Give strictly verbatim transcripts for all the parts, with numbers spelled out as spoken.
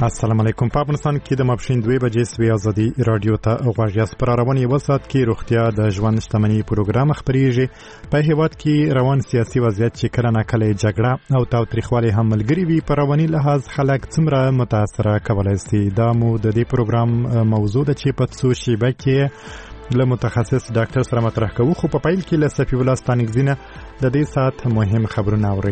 السلام علیکم. په افغانستان کې د ماپښین دوه بجې سوي ازادي رادیو ته غواړي اس پر رواني وسات کې روغتیا د ژوند شتمنۍ پروګرام خبريږي. په هیواد کې روان سیاسي وضعیت چې کله ناکله جګړه او تاوتریخوالی هم ملګری وي په رواني لحاظ خلک څومره متاثر کولای شي. دا مو د دې پروګرام موضوع ده چې په څو شیبه کې له متخصص ډاکټر سره مطرح کوو. خو په پیل کې له صفي الله ستانګزینه د دې ساعت مهم خبرونه اوري.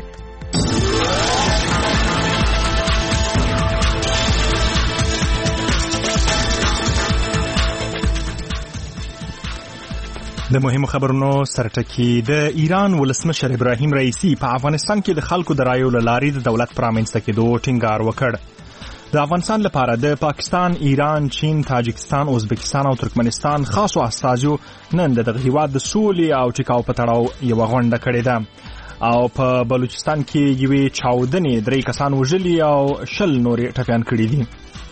د مهمو خبرونو سرټکی د ایران ولسمشر ابراهیم رئیسی په افغانستان کې د خلکو د رایو لاري د دولت پرامنځته کېدو ټینګار وکړ. د افغانستان لپاره د پاکستان، ایران، چین، تاجکستان، ازبکستان او ترکمنستان خاصو استازو نن د هیواد د سولې او ټیکاو په تړاو یو غونډه کړې ده او په بلوچستان کې یوې چاودنې درې کسان وژلي او شل نورې ټپیان کړي دي.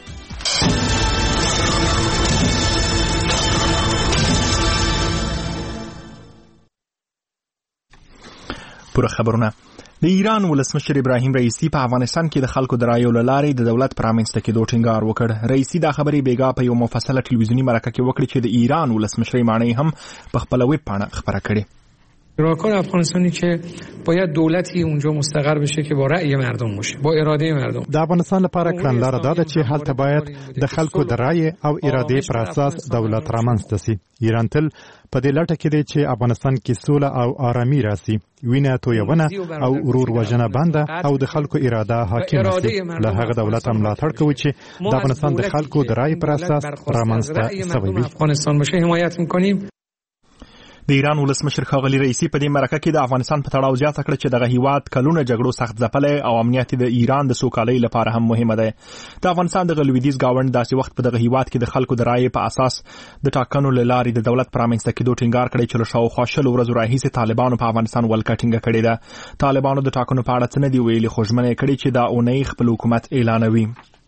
پوره خبرونه. د ایران ولسمشر ابراهیم رئیسی په افغانستان کې د خلکو د رایو لاري د دولت پرامنځته کېدو ټینګار وکړ. رئیسی دا خبرې بیګا په یو مفصله ټلویزیونی مرکه کې وکړه چې د ایران ولسمشر معنی هم په خپل ویب پاڼه خبره کړې. راهکار افغانستانی که باید دولتی اونجا مستقر بشه که با رأی مردم باشه، با اراده مردم. د افغانستان لپاره کړنلاره دا ده چې هلته باید د خلکو د رأی او اراده پر اساس دولت رامنځته شي. ایران تل په دې لټه کې دی چې افغانستان کې سوله او آرامي راسي، وینه تویونه او ورور وژنه بنده او د خلکو اراده حاکم شي. له هغه دولت ملاتړ کوي چې د افغانستان د خلکو د رأی پر اساس رامنځته شوی وي. افغانستان باشه حمایت می‌کنیم. د ایران ولسمشر ښاغلي رئیسی په دې مرکه کې د افغانستان په تړاو زیاته کړه چې دغه هیواد کلونه جګړو سخت ځپلی او امنیت د ایران د سوکالۍ لپاره هم مهمه ده. د افغانستان د لویدیځ ګاونډ داسې وخت په دغه هیواد کې د خلکو د رایې په اساس د ټاکنو له لارې د دولت پرامنځته کېدو ټینګار کړی چې له شاوخوا شلو ورځو راهیسې طالبانو په افغانستان ولکه ټینګه کړې ده. طالبانو د ټاکنو په اړه څه نه دي ویلي، خو ژمنه یې کړې چې دا اونۍ خپل حکومت اعلانوي.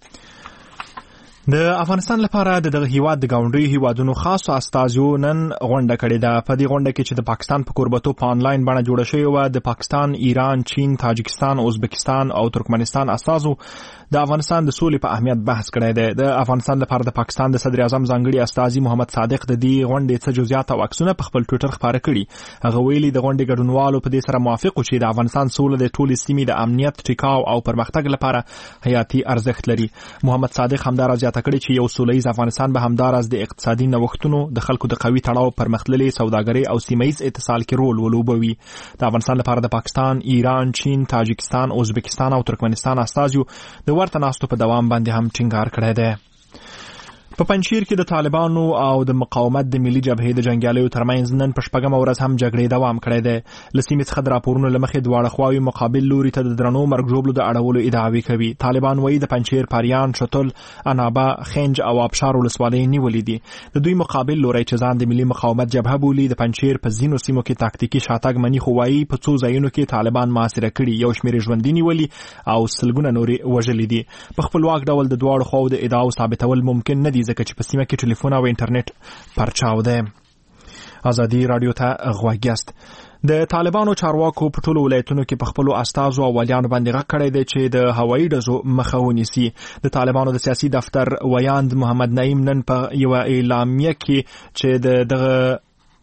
د افغانستان لپاره د دغه هیواد د ګاونډیو هیوادونو خاصو استازو نن غونډه کړې ده. په دې غونډه کې چې د پاکستان په کوربتو په آنلاین بڼه جوړه شوې وه، د پاکستان، ایران، چین، تاجکستان، ازبکستان او ترکمنستان استازو د افغانستان د سولې په اهمیت بحث کړی دی. د افغانستان لپاره د پاکستان د صدر اعظم ځانګړي استازي محمد صادق د دې غونډې څه جزئیات او عکسونه په خپل ټویټر خپاره کړي. هغه ویلي د غونډې ګډونوالو په دې سره موافق وو چې د افغانستان سوله د ټولې سیمې د امنیت، ټیکاو او پرمختګ لپاره حیاتي ارزښت لري. محمد صادق همدارا زیاته کړې چې یو سولهییز افغانستان به همداراز د اقتصادي نوښتونو، د خلکو د قوي تړاو، پرمختللې سوداګرۍ او سیمهییز اتصال کې رول ولوبوي. د افغانستان لپاره د پاکستان، ایران، چین، تاجکستان، ازبکستان او ترکمنستان استازو د ورته ناستو په دوام باندې هم ټینګار کړی دی. په پنجشیر کې د طالبانو او د مقاومت د ملي جبهې د جنګیالیو ترمنځ نن په شپږمه ورځ هم جګړې دوام کړی دی. له سیمې څخه د راپورونو له مخې دواړه خواوې مقابل لوري ته د درنو مرګ ژوبلو د اړولو ادعاوې کوي. طالبان وایي د پنجشیر، پریان، شتل، انابه، خنج او ابشار ولسوالۍ نیولې دي. د دوی مقابل لوری چې ځان د ملي مقاومت جبهه بولي د پنجشیر په ځینو سیمو کې تاکتیکي شاتګ مني، خو وایي په څو ځایونو کې طالبان محاصره کړي، یو شمېر ژوندي نیولي او سلګونه نورې وژلي دي. په خپلواک ډول د دواړو خواو د ادعاو ثابتول ممکن نه دي ځکه چې په سیمه کې ټلیفون او انټرنیټ پرچاو ده. ازادي رادیو ته غوږ یاست. د طالبانو چارواکو په ټولو ولایتونو کې په خپلو استازو او والیانو باندې غږ کړی دی چې د هوایي ډزو مخه ونیسي. د طالبانو د سیاسي دفتر ویاند محمد نعیم نن په یوه اعلامیه کې چې د دغه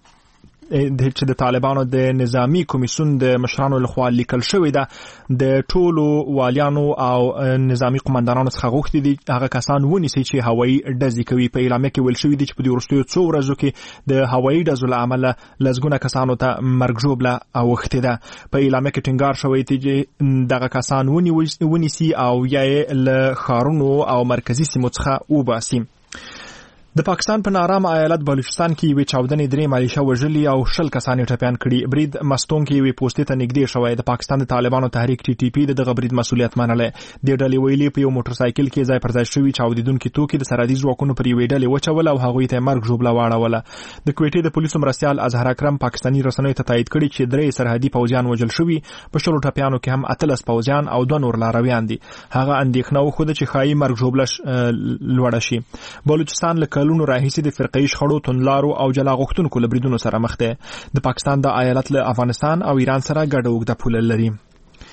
چې د طالبانو د نظامی کمیسیون د مشرانو لخوا لیکل شوی ده، د ټولو والیانو او نظامی قومندانانو څخه غوښتي دي هغه کسان ونیسي چې هوایي ډزې کوي. په اعلامیه کې ویل شوي دي چې په دې وروستیو څو ورځو کې د هوایي ډزو له امله لسګونه کسانو ته مرګ ژوبله اوښتې ده. په اعلامیه کې ټینګار شوی دی چې دغه کسان ونیسي او یا یې له ښارونو او مرکزي سیمو څخه وباسي. د پاکستان په نارامه ایالت بلوچستان کې یوې چاودنې درې مالیشه وژلي او شل کسان یې ټپیان کړي. برید مستون کې یوې پوستې ته نږدې شوی. د پاکستان د طالبانو تحریک ټي ټي پي د دغه برید مسؤلیت منلی. دې ډلې ویلي په یو موټرسایکل کې ځای پر ځای شوي چاودېدونکي توکي د سرحدي ځواکونو پر یوې ډلې وچول او هغوی ته مرګ ژوبله واړوله. د کویټې د پولیسو مرستیال اظهر اکرم پاکستاني رسنیو ته تایید کړي چې درې سرحدي پوځیان وژل شوي، په شلو ټپیانو کې هم اتلس پوځیان او دوه نور لارویان دي. هغه اندېښنه وښوده چې ښایي مرګ ژوبله لوړه شي. بلوچستان له کلونو راهیسې د فرقه‌ایي شخړو، توندلارو او جلا غوښتونکو له بریدونو سره مخ دی. د پاکستان د ایالت له افغانستان او ایران سره ګډه اوږده پوله لري.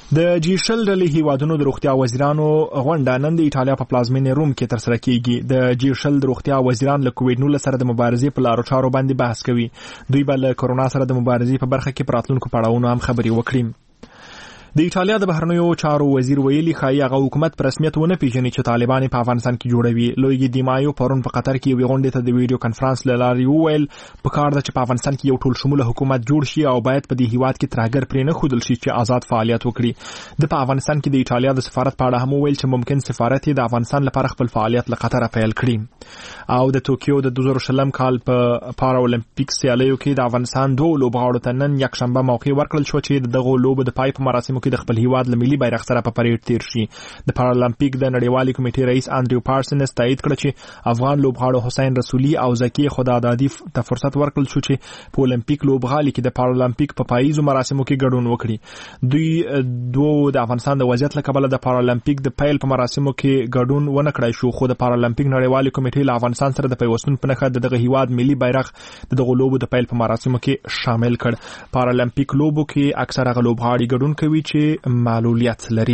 د جی شل ډلې هیوادونو د روغتیا وزیرانو غونډه نن د ایټالیا په پلازمینې روم کې ترسره کیږي. د جی شل د روغتیا وزیران له کووډ نولس سره د مبارزې په لارو چارو باندې بحث کوي. دوی به له کرونا سره د مبارزې په برخه کې پراتلونکو پړاوونو هم خبرې وکړي. د ایټالیا د بهرنیو چارو وزیر ویلي ښایي هغه حکومت په رسمیت ونه پیژني چې طالبان په افغانستان کې جوړوي. لویګي دیمایو پرون په قطر کې یوې غونډې ته د ویډیو کانفرنس له لارې وویل په کار ده چې په افغانستان کې یو ټول شموله حکومت جوړ شي او باید په دې هیواد کې ترهګر پرې نه ښودل شي چې آزاد فعالیت وکړي. د په افغانستان کې د ایټالیا د سفارت په اړه هم وویل چې ممکن سفارت یې د افغانستان لپاره خپل فعالیت له قطر پیل کړي. او د توکیو د دوه زره شلم کال په پارا اولمپیک سیالیو کې د افغانستان دوه لوبغاړو ته نن یکشنبه موقع ورکړل شو چې دغه لوبو د پای په مراسمو کې د خپل هیواد ملي بیرغ سره په پریډ تیر شي. د پارالمپیک د نړیوالې کمیټې رئیس انډریو پارسنز تایید کړ چې افغان لوبغاړو حسین رسولي او زکی خدادادي ته فرصت ورکړل شو چې په اولمپیک لوبغالي کې د پارالمپیک په پاییزو مراسمو کې ګډون وکړي. دوی دوه د افغانستان د وضعیت له کبله د پارالمپیک د پیل په مراسمو کې ګډون ونه کړای شو، خو د پارالمپیک نړیوالې کمیټې له افغانستان سره د پیوستون په نښه دغه هیواد ملي بیرغ د دغه لوبو د پیل په مراسمو کې شامل کړ. پارالمپیک لوبو کې اکثره غ لوبغاړي ګډون کوي چې معلولیت لري.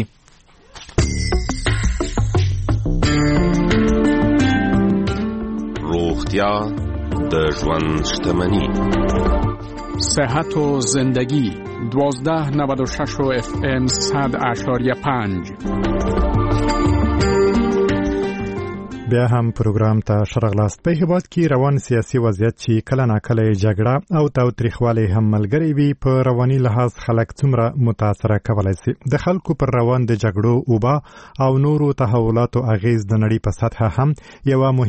روغتیا د ژوند شتمني. صحت و زندگی دوازده نود و شش و اف ام صد اشاریه پنج. بیا هم پروګرام ته شرغلاست. په هیواد کې روان سیاسي وضعیت چې کله ناکله جګړه او تاوتریخوالی هم ملګری وي په رواني لحاظ خلک څومره متاثره کولای شي. د خلکو پر روان د جګړو اوبه او نورو تحولاتو اغیز د نړۍ په سطحه هم یو